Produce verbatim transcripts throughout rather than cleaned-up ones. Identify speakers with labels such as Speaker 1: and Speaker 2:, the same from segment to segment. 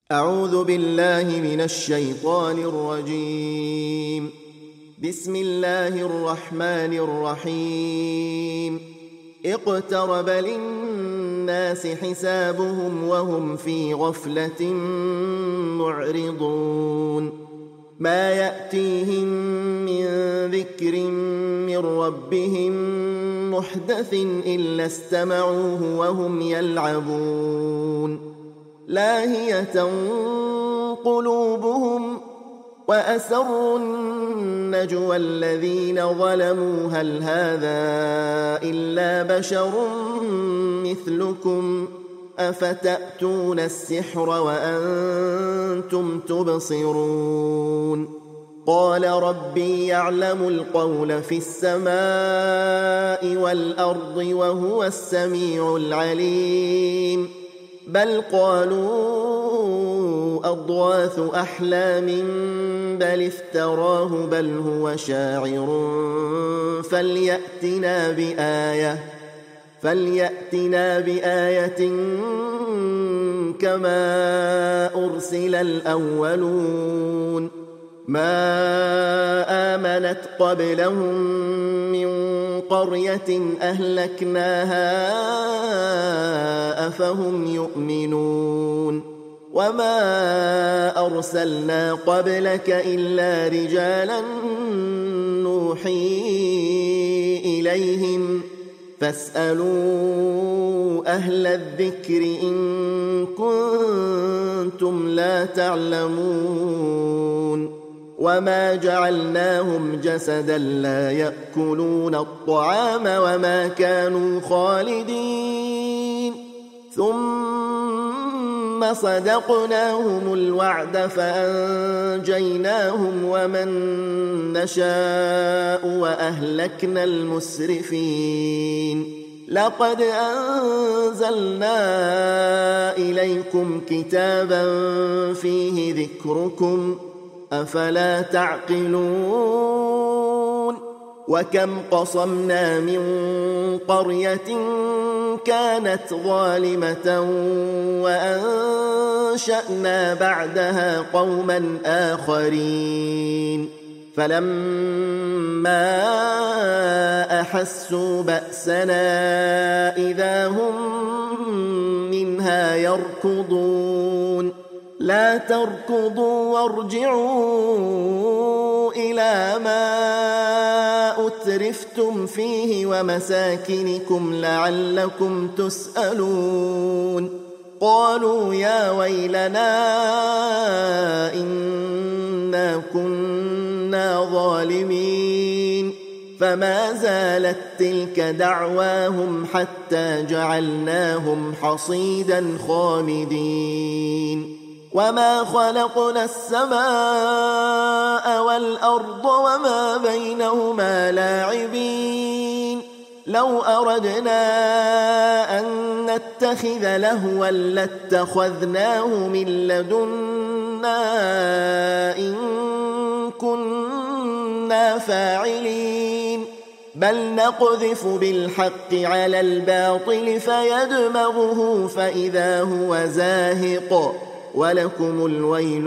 Speaker 1: أعوذ بالله من الشيطان الرجيم. بسم الله الرحمن الرحيم. اقترب للناس حسابهم وهم في غفلة معرضون. ما يأتيهم من ذكر من ربهم محدث إلا استمعوه وهم يلعبون. لاهية قلوبهم وأسروا النجوى الذين ظلموا هل هذا إلا بشر مثلكم أفتأتون السحر وأنتم تبصرون. قال ربي يعلم القول في السماء والأرض وهو السميع العليم. بل قالوا أضغاث أحلام بل افتراه بل هو شاعر فليأتنا بآية فليأتنا بآية كما أرسل الأولون. ما آمنت قبلهم من قرية أهلكناها أفهم يؤمنون. وما أرسلنا قبلك إلا رجالا نوحي إليهم فاسألوا أهل الذكر إن كنتم لا تعلمون. وما جعلناهم جسدا لا يأكلون الطعام وما كانوا خالدين ثم صدقناهم الوعد فأنجيناهم ومن نشاء وأهلكنا المسرفين. لقد أنزلنا إليكم كتابا فيه ذكركم أفلا تعقلون. وكم قصمنا من قرية كانت ظالمة وأنشأنا بعدها قوما آخرين فلما أحسوا بأسنا إذا هم منها يركضون. لا تركضوا وارجعوا إلى ما أترفتم فيه ومساكنكم لعلكم تسألون. قالوا يا ويلنا إنا كنا ظالمين. فما زالت تلك دعواهم حتى جعلناهم حصيدا خامدين. وما خلقنا السماء والأرض وما بينهما لاعبين. لو أردنا أن نتخذ لهوا لاتخذناه من لدنا إن كنا فاعلين. بل نقذف بالحق على الباطل فيدمغه فإذا هو زاهق ولكم الويل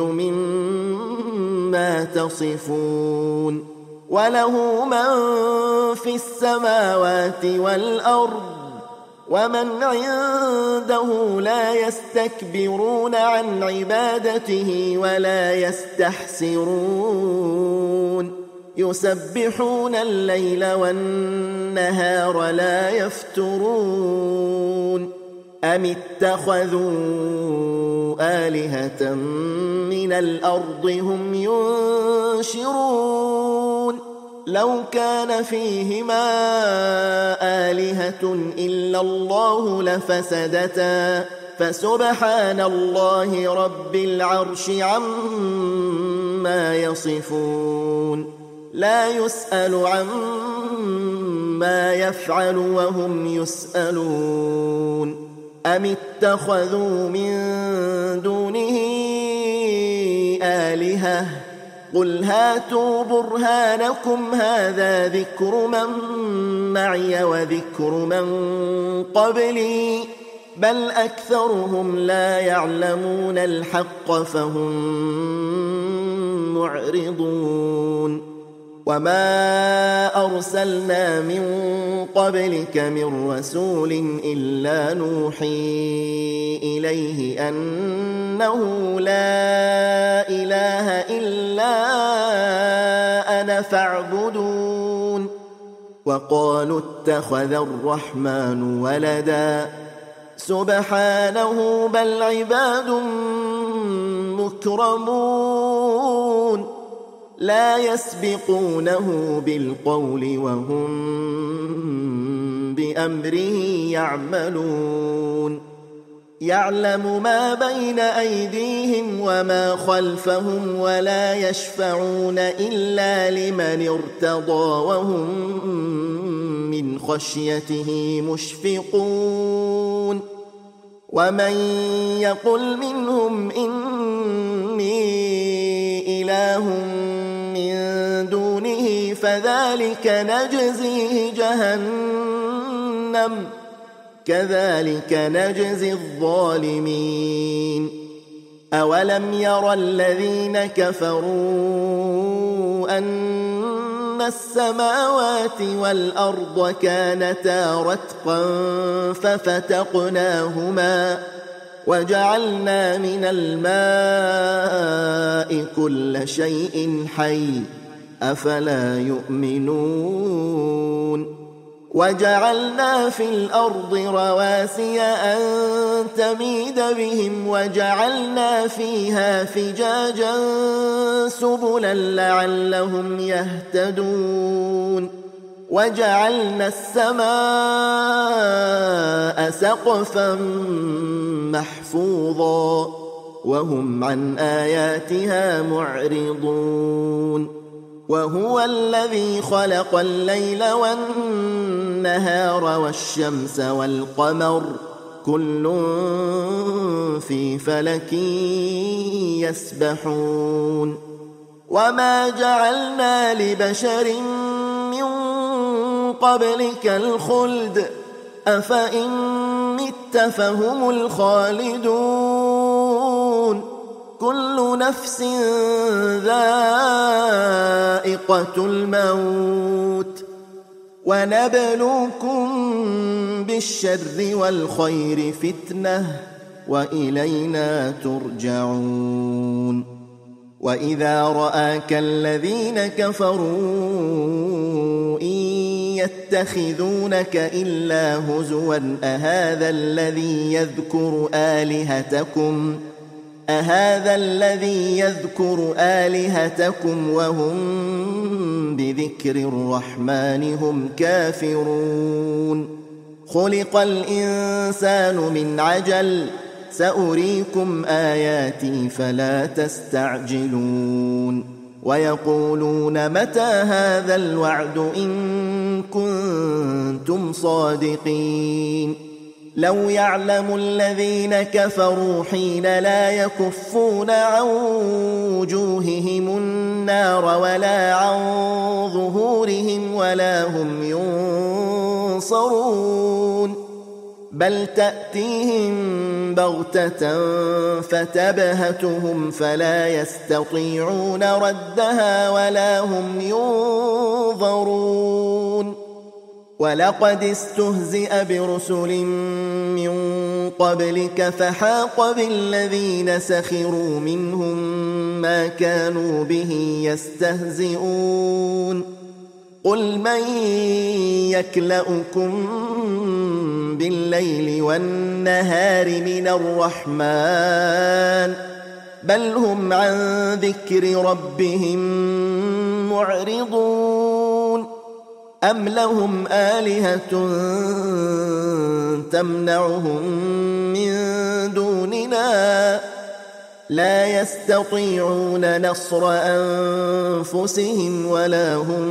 Speaker 1: مما تصفون. وله من في السماوات والأرض ومن عنده لا يستكبرون عن عبادته ولا يستحسرون. يسبحون الليل والنهار لا يفترون. أم اتخذوا آلهة من الأرض هم ينشرون. لو كان فيهما آلهة إلا الله لفسدتا فسبحان الله رب العرش عما يصفون. لا يسأل عما يفعل وهم يسألون. أم اتخذوا من دونه آلهة قل هاتوا برهانكم هذا ذكر من معي وذكر من قبلي بل أكثرهم لا يعلمون الحق فهم معرضون وما أرسلنا من قبلك من رسول إلا نوحي إليه أنه لا إله إلا أنا فاعبدون وقالوا اتخذ الرحمن ولدا سبحانه بل عباد مكرمون لا يسبقونه بالقول وهم بأمره يعملون يعلم ما بين أيديهم وما خلفهم ولا يشفعون إلا لمن ارتضى وهم من خشيته مشفقون ومن يقل منهم إني إله من دونه فذلك نجزيه جهنم كذلك نجزي الظالمين أولم يرى الذين كفروا أن السماوات والأرض كانتا رتقا ففتقناهما وجعلنا من الماء كل شيء حي أفلا يؤمنون وجعلنا في الأرض رواسي أن تميد بهم وجعلنا فيها فجاجا سبلا لعلهم يهتدون وجعلنا السماء سقفا محفوظا وهم عن آياتها معرضون وهو الذي خلق الليل والنهار والشمس والقمر كل في فلك يسبحون وما جعلنا لبشر من قبلك الخلد أفإن مت فهم الخالدون كل نفس ذائقة الموت ونبلوكم بالشر والخير فتنة وإلينا ترجعون وإذا رآك الذين كفروا إن يتخذونك إلا هزوا أهذا الذي يذكر آلهتكم أهذا الذي يذكر آلهتكم وهم بذكر الرحمن هم كافرون خلق الإنسان من عجل سأريكم آياتي فلا تستعجلون ويقولون متى هذا الوعد إن كنتم صادقين لو يعلم الذين كفروا حين لا يكفون عن وجوههم النار ولا عن ظهورهم ولا هم ينصرون بل تأتيهم بغتة فتبهتهم فلا يستطيعون ردها ولا هم ينظرون ولقد استهزئ برسل من قبلك فحاق بالذين سخروا منهم ما كانوا به يستهزئون قل من يكلؤكم بالليل والنهار من الرحمن بل هم عن ذكر ربهم معرضون أم لهم آلهة تمنعهم من دوننا لا يستطيعون نصر أنفسهم ولا هم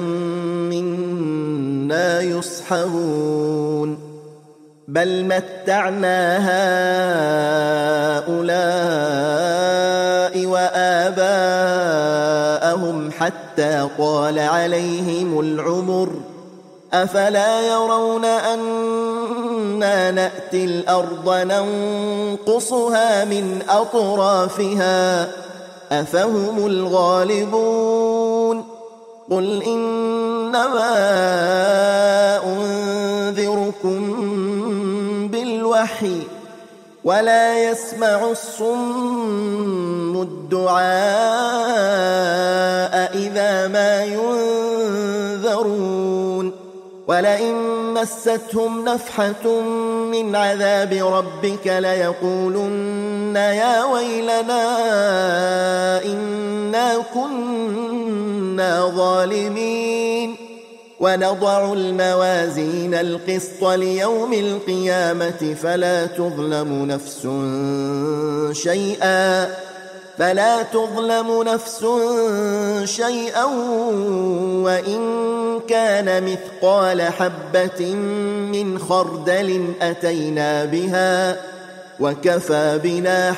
Speaker 1: منا يصحبون بل متعنا هؤلاء وآباءهم حتى طال عليهم العمر أفلا يرون أن إنا نأتي الأرض ننقصها من أطرافها أفهم الغالبون قل إنما أنذركم بالوحي ولا يسمع الصم الدعاء إذا ما ينذرون ولئن مستهم نفحة من عذاب ربك ليقولن يا ويلنا إنا كنا ظالمين ونضع الموازين القسط ليوم القيامة فلا تظلم نفس شيئا فلا تظلم نفس شيئا وإن كان مثقال حبة من خردل أتينا بها وكفى بنا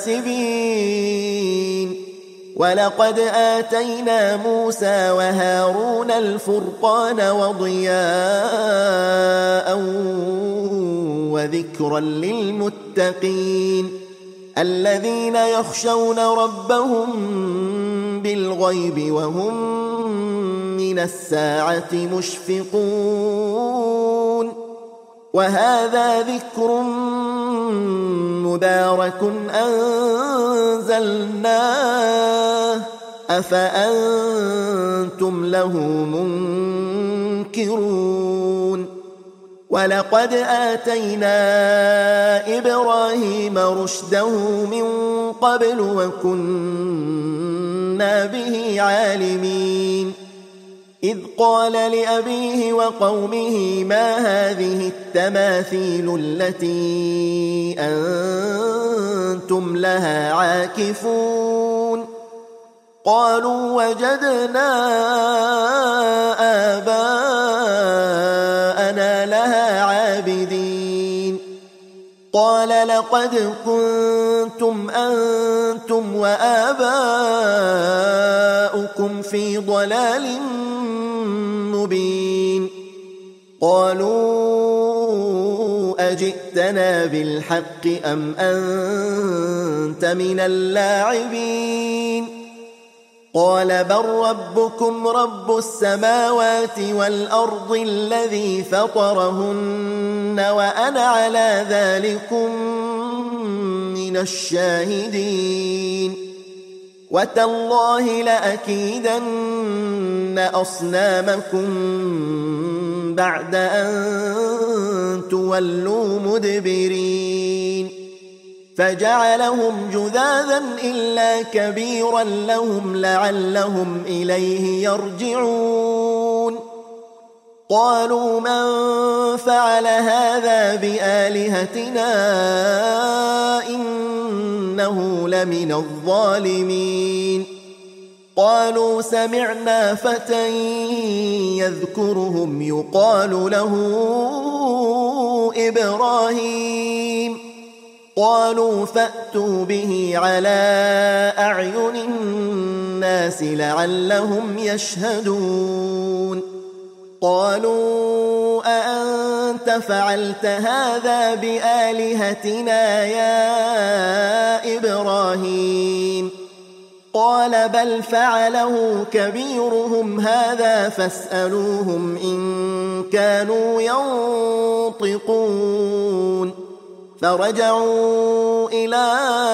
Speaker 1: حاسبين ولقد آتينا موسى وهارون الفرقان وضياء وذكرا للمتقين الذين يخشون ربهم بالغيب وهم من الساعة مشفقون وهذا ذكر مبارك أنزلناه أفأنتم له منكرون ولقد آتينا إبراهيم رشده من قبل وكنا به عالمين إذ قال لأبيه وقومه ما هذه التماثيل التي أنتم لها عاكفون قالوا وجدنا آباءنا لها عابدين قال لقد كنتم أنتم وآباؤكم في ضلال مبين قالوا أجئتنا بالحق أم أنت من اللاعبين قال بل ربكم رب السماوات والأرض الذي فطرهن وأنا على ذلكم من الشاهدين وتالله لأكيدن أصنامكم بعد أن تولوا مدبرين فجعلهم جذاذا إلا كبيرا لهم لعلهم إليه يرجعون قالوا من فعل هذا بآلهتنا إنه لمن الظالمين قالوا سمعنا فتى يذكرهم يقال له إبراهيم قالوا فأتوا به على أعين الناس لعلهم يشهدون قالوا أأنت فعلت هذا بآلهتنا يا إبراهيم قال بل فعله كبيرهم هذا فاسألوهم إن كانوا ينطقون فرجعوا إلى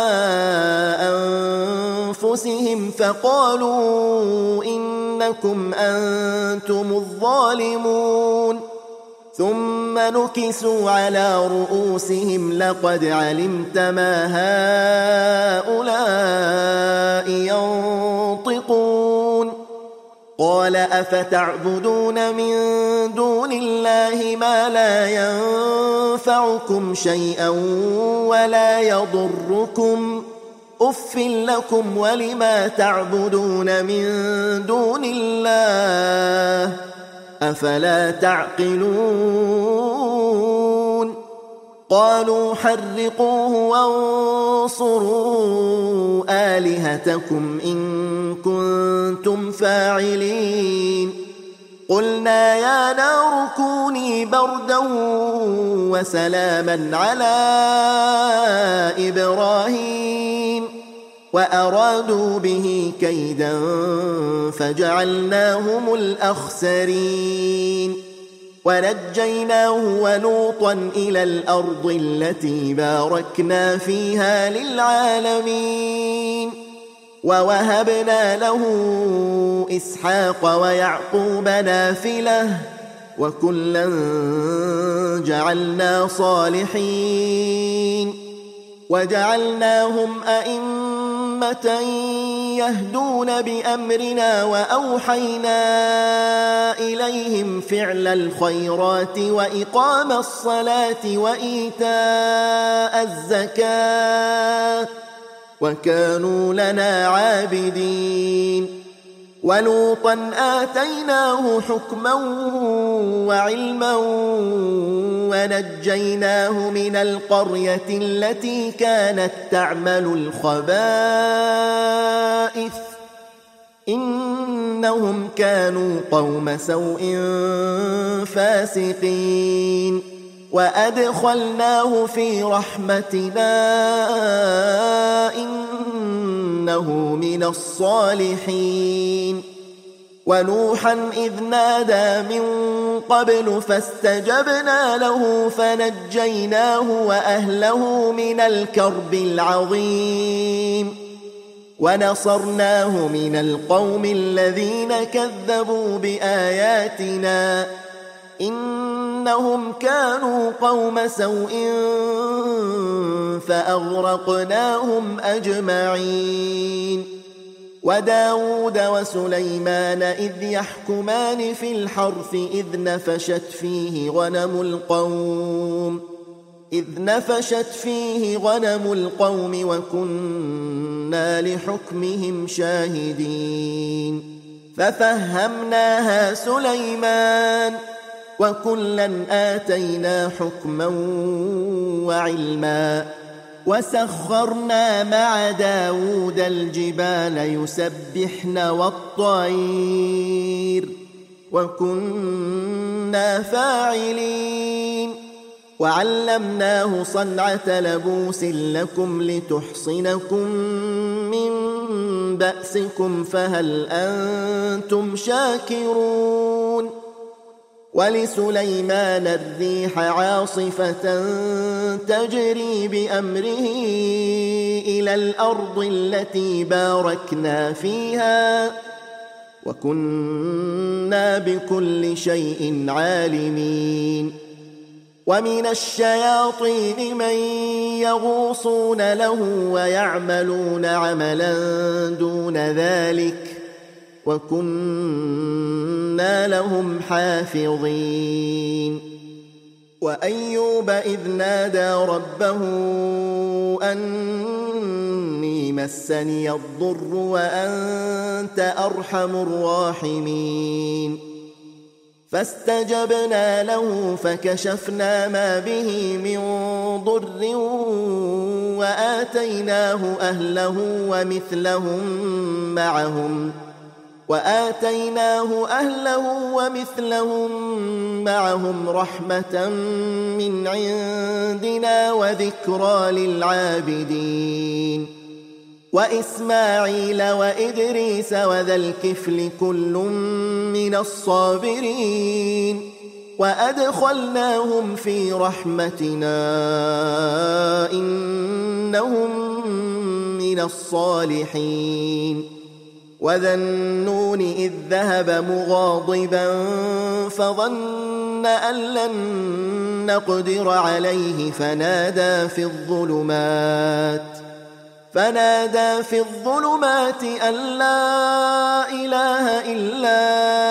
Speaker 1: أنفسهم فقالوا إنكم أنتم الظالمون ثم نكسوا على رؤوسهم لقد علمت ما هؤلاء ينطقون قال أفتعبدون من دون الله ما لا ينفعكم شيئا ولا يضركم أف لكم ولما تعبدون من دون الله أفلا تعقلون قالوا حرقوه وانصروا آلهتكم إن كنتم فاعلين قلنا يا نار كوني بردا وسلاما على إبراهيم وأرادوا به كيدا فجعلناهم الأخسرين ونجيناه ولوطا إلى الأرض التي باركنا فيها للعالمين ووهبنا له إسحاق ويعقوب نافلة وكلا جعلنا صالحين وجعلناهم أئمة يهدون بأمرنا وأوحينا إليهم فعل الخيرات وإقام الصلاة وإيتاء الزكاة وكانوا لنا عابدين ولوطا آتيناه حكما وعلما ونجيناه من القرية التي كانت تعمل الخبائث إنهم كانوا قوم سوء فاسقين وأدخلناه في رحمتنا إنه من الصالحين ونوحا إذ نادى من قبل فاستجبنا له فنجيناه وأهله من الكرب العظيم ونصرناه من القوم الذين كذبوا بآياتنا إنهم كانوا قوم سوء فأغرقناهم أجمعين وداود وسليمان إذ يحكمان في الحرث إذ نفشت فيه غنم القوم إذ نفشت فيه غنم القوم وكنا لحكمهم شاهدين ففهمناها سليمان وكلا آتينا حكما وعلما وسخرنا مع داود الجبال يسبحن والطير وكنا فاعلين وعلمناه صنعة لبوس لكم لتحصنكم من بأسكم فهل أنتم شاكرون ولسليمان الريح عاصفة تجري بأمره إلى الأرض التي باركنا فيها وكنا بكل شيء عالمين ومن الشياطين من يغوصون له ويعملون عملا دون ذلك وكنا لهم حافظين وأيوب إذ نادى ربه أني مسني الضر وأنت أرحم الراحمين فاستجبنا له فكشفنا ما به من ضر وآتيناه أهله ومثلهم معهم وآتيناه أهله ومثلهم معهم رحمة من عندنا وذكرى للعابدين وإسماعيل وإدريس وذا الكفل كل من الصابرين وأدخلناهم في رحمتنا إنهم من الصالحين وذا النون إذ ذهب مغاضبا فظن أن لن نقدر عليه فنادى في الظلمات فنادى في الظلمات أن لا إله إلا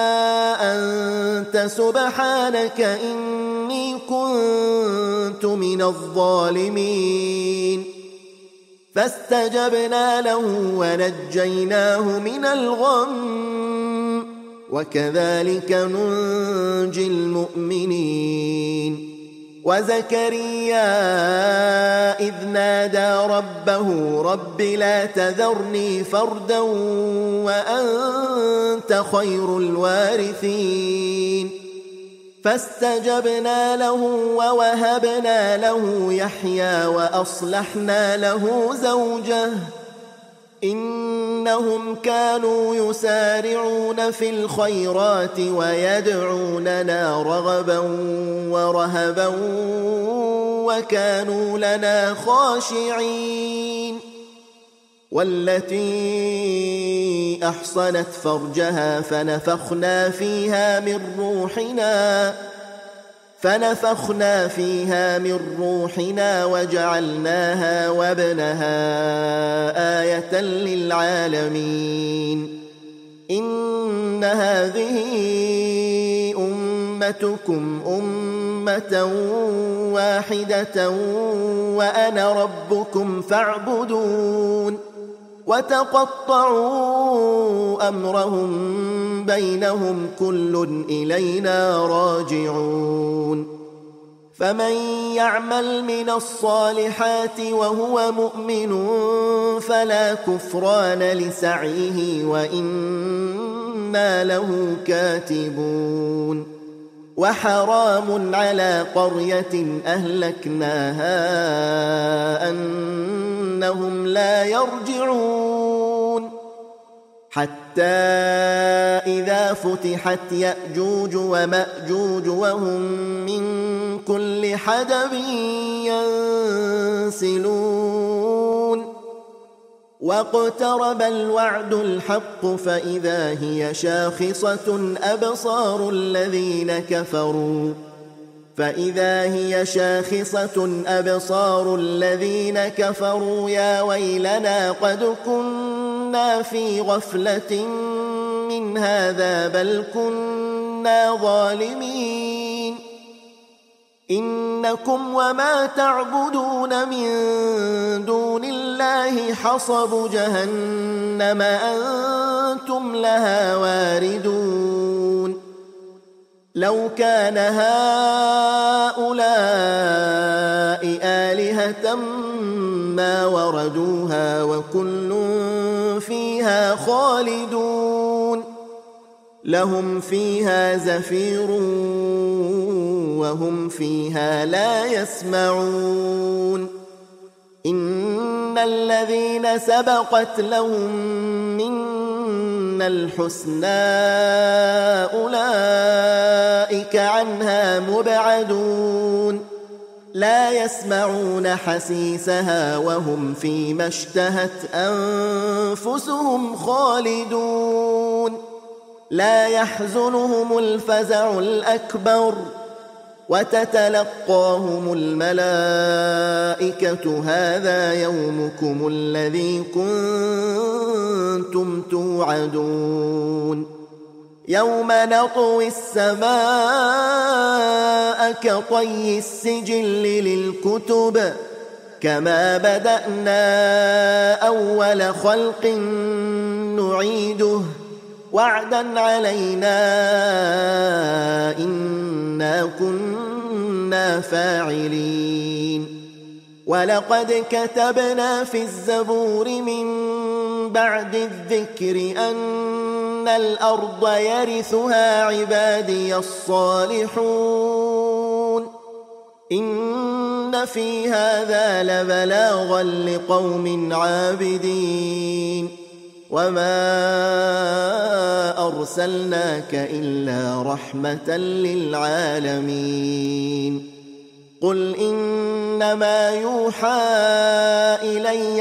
Speaker 1: أنت سبحانك إني كنت من الظالمين فاستجبنا له ونجيناه من الغم وكذلك ننجي المؤمنين وزكريا إذ نادى ربه رب لا تذرني فردا وأنت خير الوارثين فاستجبنا له ووهبنا له يحيى وأصلحنا له زوجه إنهم كانوا يسارعون في الخيرات ويدعوننا رغبا ورهبا وكانوا لنا خاشعين والتي أحصنت فرجها فنفخنا فيها من روحنا فنفخنا فيها من روحنا وجعلناها وابنها آية للعالمين إن هذه أمتكم أمة واحدة وأنا ربكم فاعبدون وتقطعوا أمرهم بينهم كل إلينا راجعون فمن يعمل من الصالحات وهو مؤمن فلا كفران لسعيه وإنا له كاتبون وحرام على قرية أهلكناها أنهم لا يرجعون حتى إذا فتحت يأجوج ومأجوج وهم من كل حدب ينسلون واقترب الوعد الحق فإذا هي شاخصة أبصار الذين كفروا فإذا هي شاخصة أبصار الذين كفروا يا ويلنا قد كنا في غفلة من هذا بل كنا ظالمين إنكم وما تعبدون من دون الله حصب جهنم أنتم لها واردون لو كان هؤلاء آلهة ما وردوها وكل فيها خالدون لهم فيها زفير وهم فيها لا يسمعون إن الذين سبقت لهم منا الحسنى أولئك عنها مبعدون لا يسمعون حسيسها وهم فيما اشتهت أنفسهم خالدون لا يحزنهم الفزع الأكبر وتتلقاهم الملائكة هذا يومكم الذي كنتم توعدون يوم نطوي السماء كطي السجل للكتب كما بدأنا أول خلق نعيده وعدا علينا إنا كنا فاعلين ولقد كتبنا في الزبور من بعد الذكر أن الأرض يرثها عبادي الصالحون إن في هذا لبلاغا لقوم عابدين وما أرسلناك إلا رحمة للعالمين قل إنما يوحى إلي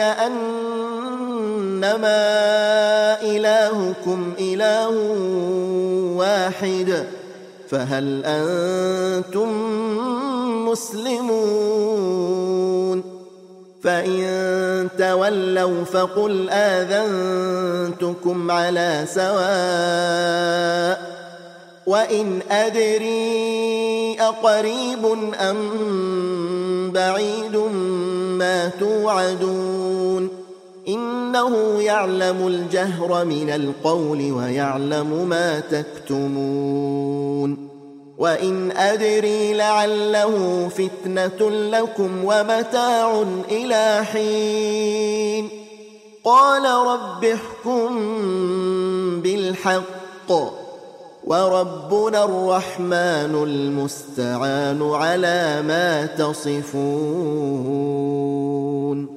Speaker 1: أنما إلهكم إله واحد فهل أنتم مسلمون فإن تولوا فقل آذنتكم على سواء وإن أدري أقريب أم بعيد ما توعدون إنه يعلم الجهر من القول ويعلم ما تكتمون وإن أدري لعله فتنة لكم ومتاع إلى حين قال رب احكم بالحق وربنا الرحمن المستعان على ما تصفون.